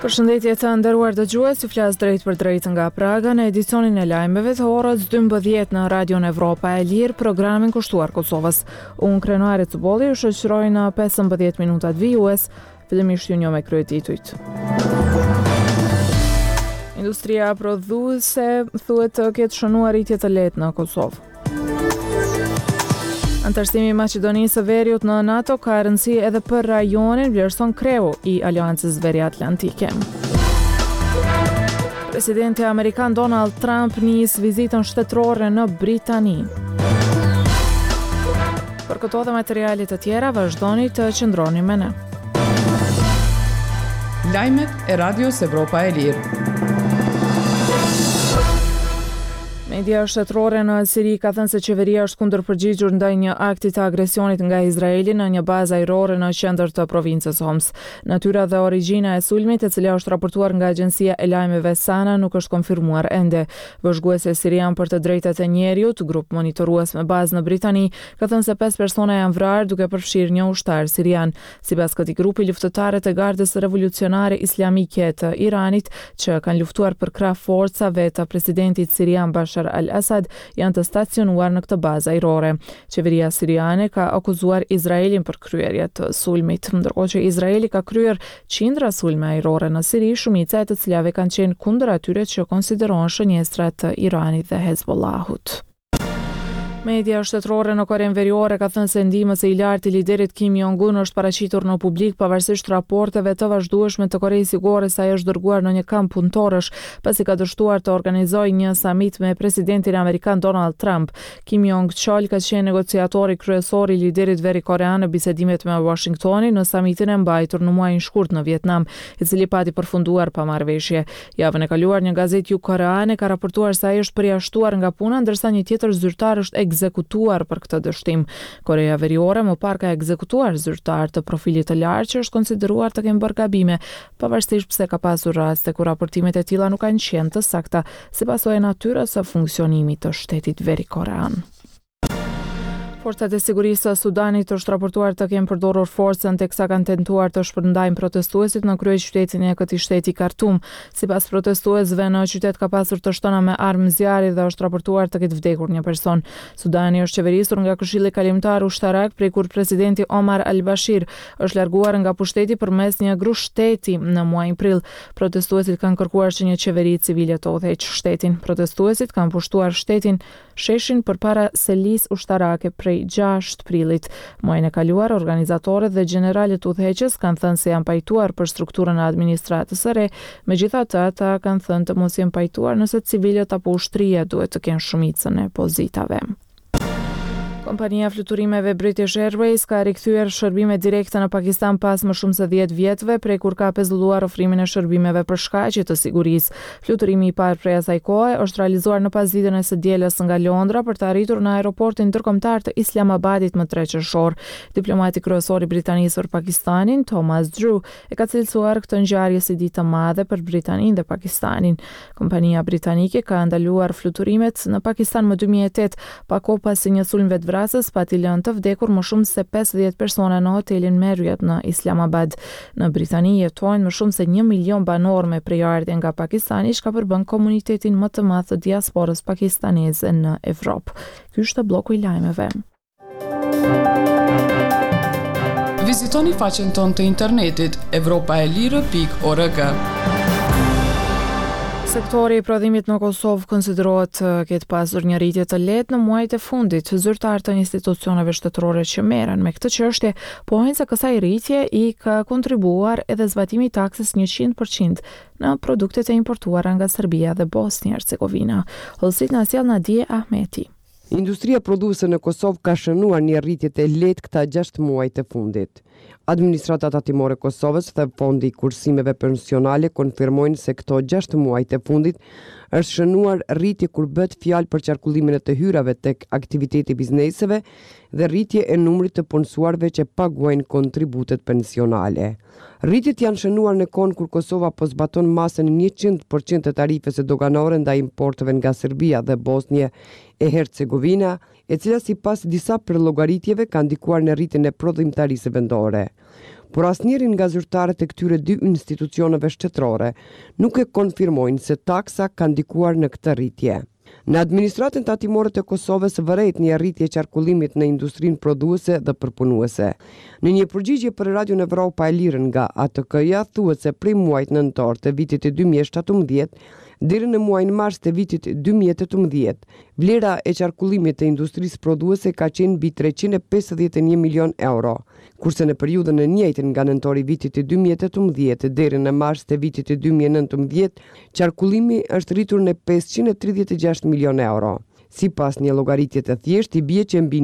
Përshëndetje të nderuar dëgjues, ju flas drejt për drejt nga Praga në edicionin e lajmeve të orës 12 në Radion Evropa e Lirë, programin kushtuar Kosovës. Unë Krenuari Cuboli ju shoqëroj në 15 minutat vijues, fillimisht ju njoh me kryetitujt. Industria prodhuese thuhet të ketë shënuar rritje të lehtë në Kosovë. Antarësimi i Maqedonisë së Veriut në NATO ka rëndësi edhe për rajonin, vlerëson kreu i Aleancës Veriatlantike. Presidenti amerikan Donald Trump nis vizitën shtetërore në Britani. Për këto dhe materialet të tjera, vazhdoni të qëndroni me ne. Lajmet e Radios Evropa e Lirë. Media shtetërore në Siri ka thënë se qeveria është kundërpërgjigjur ndaj një akti të agresionit nga Izraeli në një bazë ajrore në qendër të provincës Homs. Natyra dhe origjina e sulmit, e cila është raportuar nga agjencia e lajmeve Sana, nuk është konfirmuar ende. Vëzhguese sirian për të drejtat e njeriut, grup monitorues me bazë në Britani, ka thënë se 5 persona janë vrarë duke përfshirë një ushtar sirian. Sipas këtij grupi, luftëtarët e Gardës Revolucionare Islamike të Iranit, që kanë luftuar për krah forcave të presidentit sirian Bashar al-Assad, janë të stacionuar në këtë bazë ajrore. Qeveria siriane ka akuzuar Izraelin për kryerje të sulmit, ndërkohë që Izraeli ka kryer qindra sulme ajrore në Siri, shumica e të cilave kanë qenë kundër atyre që konsiderohen shënjestra të Iranit dhe Hezbollahut. Media shtetërore në Korenë Veriore ka thënë se ndihmës e i lartë i liderit Kim Jong-un është paraqitur në publik pavarësisht raporteve të vazhdueshme të Koreas Jugore se ai është dërguar në një kamp punëtorësh pasi ka dështuar të organizojë një samit me presidentin amerikan Donald Trump. Kim Jong-chol ka qenë negociatori kryesor i liderit verikorean në bisedimet me Washingtonin në samitin e mbajtur në muajin shkurt në Vietnam, i cili pati përfunduar pa marrëveshje. Javën e kaluar një gazetë jugkoreane ka raportuar se ai është përjashtuar nga puna, ndërsa një tjetër zyrtar është ekzekutuar për këtë dështim. Korea Veriore më parë ka ekzekutuar zyrtar të profilit të lartë që është konsideruar të kenë bërë gabime, pavarësisht pse ka pasur raste ku raportimet e tilla nuk kanë qenë të sakta, si pasojë e natyrës së funksionimit të shtetit verikorean. Forcat e sigurisë së Sudanit është raportuar të kenë përdorur forcën teksa kanë tentuar të shpërndajnë protestuesit në kryeqytetin e këtij shteti Khartoum. Sipas protestuesve, në qytet ka pasur të shtëna me armë zjarri dhe është raportuar të ketë vdekur një person. Sudani është qeverisur nga Këshilli Kalimtar Ushtarak prej kur presidenti Omar al-Bashir është larguar nga pushteti përmes një grushteti në muajin prill. Protestuesit kanë kërkuar që një qeveri civile të udhëheqë shtetin. Protestuesit kanë pushtuar sheshin përpara selis ushtarake prej 6 prillit. Muajin e kaluar, organizatorët dhe gjeneralet udhëheqës kanë thënë se janë pajtuar për strukturën e administratës së re, megjithatë ata kanë thënë të mos jenë pajtuar nëse civilët apo ushtria duhet të kenë shumicën e pozitave. Kompania fluturimeve British Airways ka rikthyer shërbime direkte në Pakistan pas më shumë se 10 vjetëve, prej kur ka pezulluar ofrimin e shërbimeve për shkaqje të sigurisë. Fluturimi i parë prej asaj kohe është realizuar në pasditen e së dielës nga Londra për të arritur në aeroportin ndërkombëtar të Islamabadit më 3 qershor. Diplomati kryesor i Britanisë për Pakistanin, Thomas Drew, e ka cilësuar këtë ngjarje si ditë të madhe për Britaninë dhe Pakistanin. Kompania britanike ka ndaluar fluturimet në Pakistan më 2008, pa kohë pasi një sulm pati lënë të vdekur më shumë se 50 persona në hotelin Marriott në Islamabad. Në Britani jetojnë më shumë se 1 milion banorë me prejardhje nga Pakistani, që ka përbën komunitetin më të madh të diasporës pakistaneze në Evropë. Ky është bloku i lajmeve. Vizitoni faqen tonë të internetit evropaelire.org. Sektori i prodhimit në Kosovë konsiderohet të ketë pasur një rritje të lehtë në muajt e fundit. Zyrtarë të institucioneve shtetërore që merren me këtë çështje pohojnë se kësaj rritje i ka kontribuar edhe zbatimi i taksës 100% në produktet e importuara nga Serbia dhe Bosnia-Hercegovina. Hollësit na sjell Nadie Ahmeti. Industria prodhuese në Kosovë ka shënuar një rritje të lehtë këta 6 muajt e fundit. Administrata tatimore e Kosovës dhe Fondi i kursimeve pensionale konfirmojnë se këto 6 muajt e fundit është shënuar rritje kur bëhet fjalë për qarkullimin e të hyrave tek aktiviteti bizneseve dhe rritje e numrit të punësuarve që paguajnë kontributet pensionale. Rritjet janë shënuar në kohën kur Kosova po zbaton masën 100% të tarifes doganore ndaj importeve nga Serbia dhe Bosnia e Hercegovina, e cila sipas disa përllogaritjeve ka ndikuar në rritjen e prodhimtarisë vendore. por asnjëri nga zyrtarët e këtyre dy institucioneve shtetërore nuk e konfirmojnë se taksa ka ndikuar në këtë rritje. Në administratën tatimore të Kosovës vëret një rritje qarkullimit në industrinë prodhuese dhe përpunuese. Në një përgjigje për Radion Evropa e Lirë nga ATK-ja thuhet se prej muajit nëntor të vitit 2017 deri në muajin mars të vitit 2018, vlera e qarkullimit të industrisë prodhuese ka qenë mbi 351 milion euro, kurse në periudhën e njëjtën nga nëntori vitit 2018 deri në mars të vitit 2019, qarkullimi është rritur në 536 milion euro. Sipas një llogaritje të thjeshtë, i bie që mbi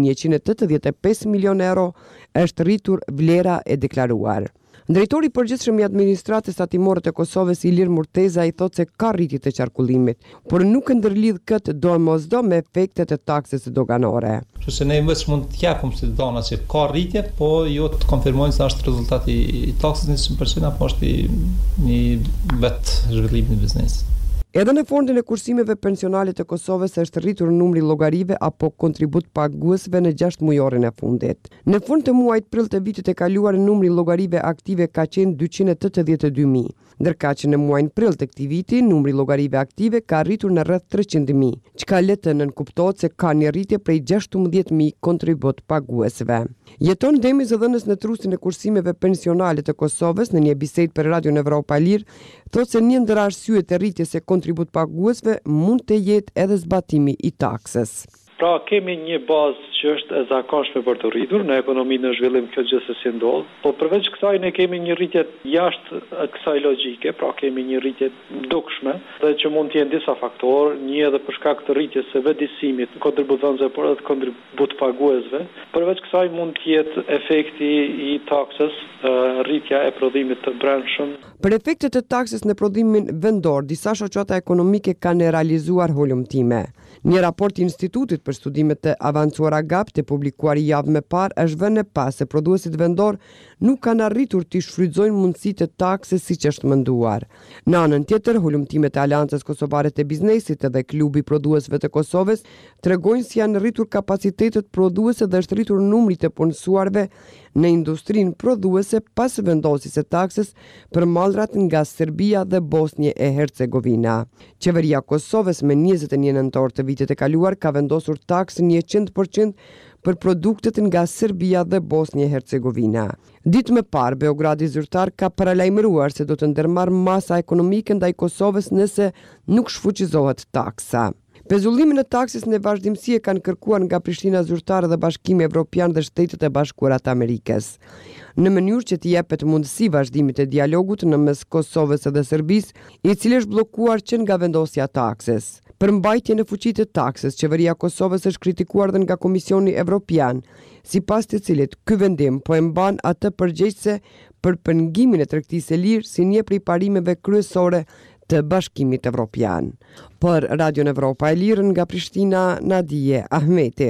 185 milion euro është rritur vlera e deklaruar. Drejtori i përgjithshëm i administratës tatimore të Kosovës Ilir Murteza i thotë se ka rritje të qarkullimit, por nuk e ndërlidh këtë domosdo me efektet e taksës doganore. Kështu se ne vetëm mund të japim si dona se ka rritje, po jo të konfirmojnë se është rezultati i taksës 100% apo është një vetë zhvillimi i biznesit. Edhe në fondin e kursimeve pensionale të Kosovës është rritur numri llogarive apo kontribut paguesve në 6 mujorin e fundit. Në fund të muajit prill të vitit e kaluar numri llogarive aktive ka qenë 282.000, ndërkaq që në muajin prill të këtij viti numri llogarive aktive ka rritur në rreth 300.000, çka le të nënkuptohet se ka një rritje prej 16.000 kontribut paguesve. Jeton Demi Zëdhënës në trusin e kursimeve pensionale të Kosovës në një bisedë për Radion Evropa e Lirë, thotë se një ndër arsyet e rritjes së kontribut paguesve mund të jetë edhe zbatimi i taksës. Pra kemi një bazë që është e zakonshme për të rritur në ekonominë në zhvillim, kjo gjithsesi ndodh, po përveç kësaj ne kemi një rritje jashtë kësaj logjike, pra kemi një rritje dukshme, dhe që mund të jenë disa faktorë, një edhe për shkak të rritjes së vedisimit kontributënësve por edhe kontribut paguesve. Përveç kësaj mund të jetë efekti i taksës, rritja e prodhimit të brendshëm. Për efektet e taksës në prodhimin vendor, disa shoqata ekonomike kanë realizuar hulumtime. Një raport i Institutit për Studimet të Avancuara GAP të publikuar javë më parë është vënë pas se prodhuesit vendor nuk kanë arritur të shfrytëzojnë mundësitë e taksës siç është menduar. Në anën tjetër, hulumtimet e Aleancës Kosovare të Biznesit dhe Klubi i Prodhuesve të Kosovës tregojnë se janë rritur kapacitetet prodhuese dhe është rritur numri të punësuarve në industrinë prodhuese pas vendosjes së taksës për mallrat nga Serbia dhe Bosnjë e Hercegovina. Qeveria e Kosovës me 21 nëntor të vitit e kaluar ka vendosur taksën 100% për produktet nga Serbia dhe Bosnjë e Hercegovina. Ditë më parë, Beogradi zyrtar ka paralajmëruar se do të ndërmarrë masa ekonomike ndaj Kosovës nëse nuk shfuqizohet taksa. Pezullimin e taksës në vazhdimsi e kanë kërkuar nga Prishtina zyrtarë dhe Bashkimi Evropian dhe Shtetet e Bashkuara të Amerikës, në mënyrë që të jepet mundësi vazhdimit të dialogut në mes Kosovës dhe Serbisë, i cili është bllokuar që nga vendosja e taksës. Për mbajtjen e fuqitë të taksës, qeveria e Kosovës është kritikuar dhe nga Komisioni Evropian, sipas të cilit ky vendim po e mban atë përgjegjëse për pengimin e tregtisë së lirë si një prej parimeve kryesore të Bashkimit Evropian. Për Radion Evropa e Lirë nga Prishtina, Nadije Ahmeti.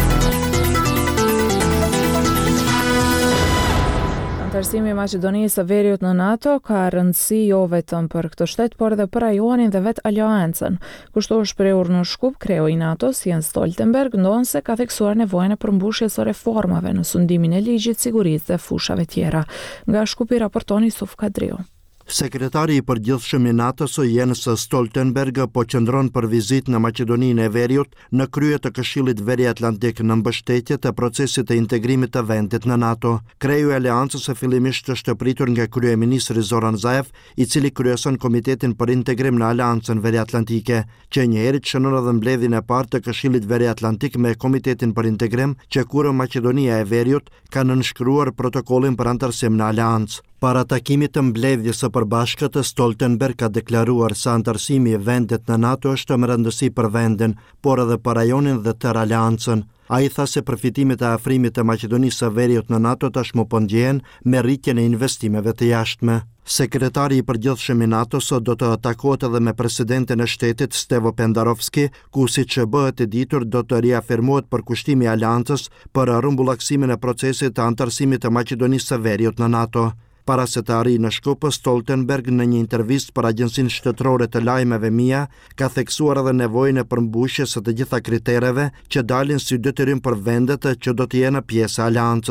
Antarësimi i Maqedonisë së Veriut në NATO ka rëndësi jo vetëm për këtë shtet, por edhe për rajonin dhe vetë aleancën. Kështu është shprehur në Shkup kreu i NATO-s Jens Stoltenberg, ndonse ka theksuar nevojën e përmbushjes së reformave në sundimin e ligjit, sigurisë dhe fushave tjera. Nga Shkupi raporton Yusuf Kadriu. Sekretari i përgjithshëm i NATO-s Jens Stoltenberg po qëndron për vizitë në Maqedoninë e Veriut në krye të Këshillit Veriatlantik në mbështetje të procesit të integrimit të vendit në NATO. Kreu i aleancës fillimisht është pritur nga kryeministri Zoran Zaev, i cili kryeson Komitetin për Integrim në Aleancën Veriatlantike, që njëherë shënon edhe mbledhjen e parë të Këshillit Veriatlantik me Komitetin për Integrim, që kur Maqedonia e Veriut ka nënshkruar protokollin për antarësim në Aleancë. Para takimit të mbledhjes së përbashkët, Stoltenberg ka deklaruar se antarësimi i vendit në NATO është me rëndësi për vendin, por edhe për rajonin dhe tërë aleancën. Ai tha se përfitimet e afrimit të Maqedonisë së Veriut në NATO tashmë po ndjehen me rritjen e investimeve të jashtme. Sekretari i përgjithshëm i NATO-s do të takohet edhe me presidentin e shtetit Stevo Pendarovski, ku siç bëhet e ditur do të riafirmohet përkushtimi i aleancës për rrumbullaksimin e procesit të antarësimit të Maqedonisë së Veriut në NATO. Para se të arrijë në Shkup, Stoltenberg në një intervistë për Agjencinë Shtetërore të Lajmeve MIA ka theksuar edhe nevojën e përmbushjes së të gjitha kritereve që dalin si detyrim për vendet që do të jenë pjesë e aleancës.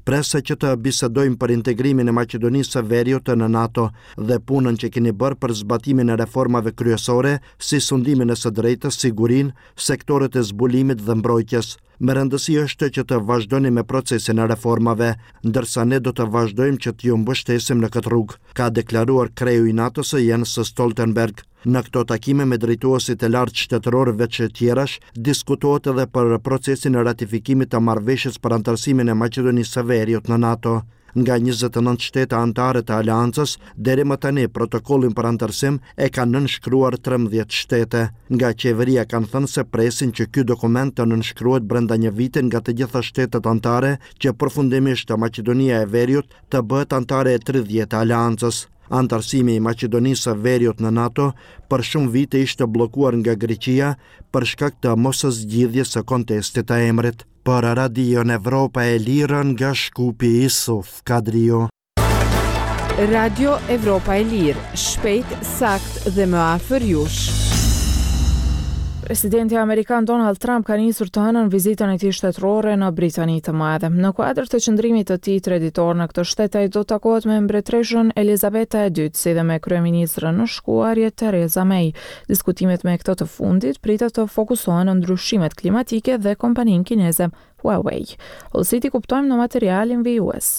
Presa që të bisedojmë për integrimin e Maqedonisë së Veriut në NATO dhe punën që keni bërë për zbatimin e reformave kryesore, si sundimin e së drejtës, sigurinë, sektorët e zbulimit dhe mbrojtjes. Me rëndësi është që të vazhdoni me procesin e reformave, ndërsa ne do të vazhdojmë që t'ju mbështesim në këtë rrugë, ka deklaruar kreu i NATO-s Jens Stoltenberg. Në këto takime me drejtuesit e lartë shtetëror veç tjerash, diskutohet edhe për procesin e ratifikimit të marrëveshjes për antarësimin e Maqedonisë së Veriut në NATO. Nga 29 shtete anëtare të aleancës, deri më tani protokollin për antarësim e kanë nënshkruar 13 shtete. Nga qeveria kanë thënë se presin që ky dokument të nënshkruhet brenda një viti nga të gjitha shtetet anëtare, që përfundimisht Maqedonia e Veriut të bëhet anëtare e 30 të aleancës. Antarësimi i Maqedonisë së Veriut në NATO për shumë vite ishte bllokuar nga Greqia për shkak të moszgjidhjes së kontestit të emrit. Për Radion Evropa e Lirë nga Shkupi Isuf Kadrio. Radio Evropa e Lirë, shpejt, sakt dhe më afër jush. Presidenti Amerikan Donald Trump ka nisur të hënën vizitën e tij shtetërore në Britani të Madhe. Në kuadër të qëndrimit të tij traditor në këtë shtet, ai do të takohet me mbretreshën Elizabeta II, si dhe me kryeministrën në shkuarje Theresa May. Diskutimet me këtë të fundit pritet të fokusohen në ndryshimet klimatike dhe kompaninë kineze Huawei. Hollësiti kuptojmë në materialin vijues.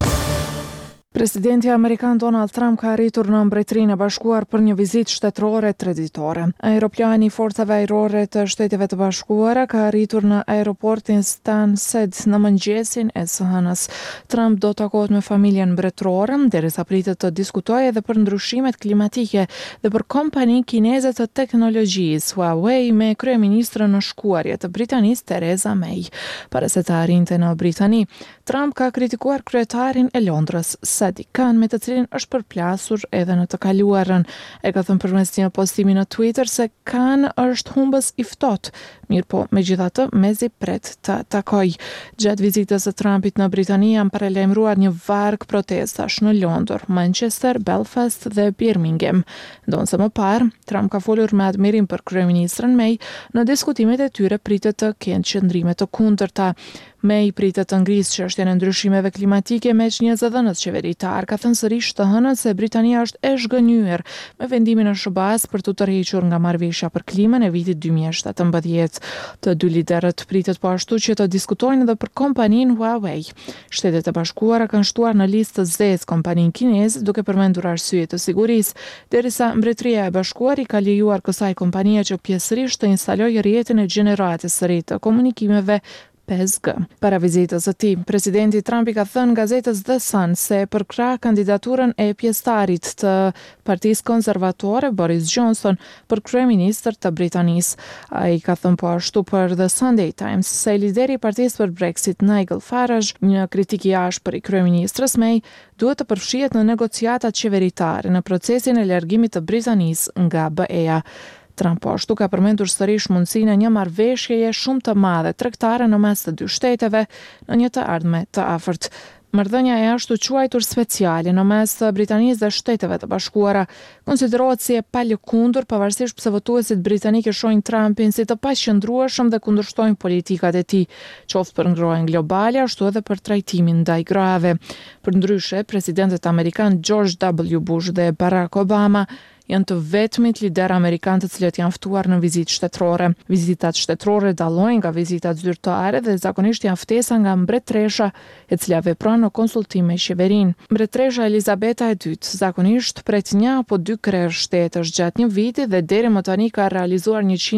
Presidenti Amerikan Donald Trump ka arritur në Mbretërinë e Bashkuar për një vizitë shtetërore traditore. Aeroplani i forcave ajrore të Shteteve të Bashkuara ka arritur në aeroportin Stansted në mëngjesin e së hënës. Trump do takohet me familjen mbretërore, derisa pritet të diskutojë edhe për ndryshimet klimatike dhe për kompaninë kineze të teknologjisë Huawei me kryeministrën në shkuarje të Britanisë Theresa May. Para se të arrinte në Britani, Trump ka kritikuar kryetarin e Londrës Sadiq Khan, me të cilin është përplasur edhe në të kaluarën. E ka thënë përmes një postimi në Twitter se Khan është humbës i ftohtë, mirë po megjithatë mezi pret të takoj. Gjatë vizitës së Trumpit në Britani janë paralajmëruar një varg protestash në Londër, Manchester, Belfast dhe Birmingham. Ndonse më parë, Trump ka folur me admirim për kryeministrën May, në diskutimet e tyre pritet të kenë qëndrime të kundërta. May pritet të ngrisë çështjen e ndryshimeve klimatike me njerëzëdhënës qeveritar. Ka thënë sërish të hënën se Britania është e zhgënjur me vendimin e SBA-s për të tërhequr nga marrëveshja për klimën e vitit 2017. Të dy liderët pritet po ashtu që të diskutojnë edhe për kompaninë Huawei. Shtetet e Bashkuara kanë shtuar në listë të zezë kompaninë kineze duke përmendur arsye të sigurisë, derisa Mbretëria e Bashkuar i ka lejuar kësaj kompanie që pjesërisht të instalojë rrjetin e gjeneratës së ri të komunikimeve 5G. Para vizitës së tij, presidenti Trump i ka thënë gazetës The Sun se përkrah kandidaturën e pjesëtarit të Partisë Konservatore Boris Johnson për kryeministër të Britanisë. Ai ka thënë po ashtu për The Sunday Times se lideri i Partisë për Brexit Nigel Farage, një kritik i ashpër i kryeministrës May, duhet të përfshihet në negociatat qeveritare në procesin e largimit të Britanisë nga BE-ja. Trump po ashtu ka përmendur sërish mundësinë e një marrëveshjeje shumë të madhe tregtare në mes të dy shteteve në një të ardhme të afërt. Marrëdhënia e ashtu quajtur speciale në mes të Britanisë dhe Shteteve të Bashkuara konsiderohet si e palëkundur, pavarësisht pse votuesit britanikë shohin Trumpin si të paqëndrueshëm dhe kundërshtojnë politikat e tij, qoftë për ngrohen globale ashtu edhe për trajtimin ndaj grave. Përndryshe, presidentët amerikan George W. Bush dhe Barack Obama janë të vetmit lider amerikan të cilët janë ftuar në vizitë shtetërore. Vizitat shtetërore dallojnë nga vizitat zyrtare dhe zakonisht janë ftesa nga mbretëresha, e cila vepron në konsultim me qeverinë. Mbretëresha Elizabeta II zakonisht pret 1 apo 2 krerë shtetësh gjatë një viti dhe deri më tani ka realizuar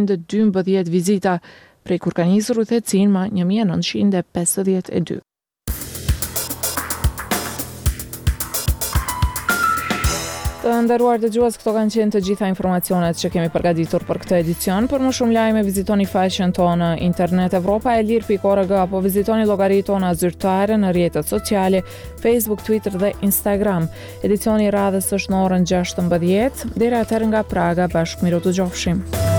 112 vizita, prej kur ka nisur udhëhecin më 1952. Të nderuar dëgjues, këto kanë qenë të gjitha informacionet që kemi përgatitur për këtë edicion. Për më shumë lajme vizitoni faqen tonë në internet evropaelir.org apo vizitoni llogaritë tona zyrtare në rrjetet sociale Facebook, Twitter dhe Instagram. Edicioni i radhës është në orën 16:00. Deri atëherë nga Praga, bashkë miru të gjofshim.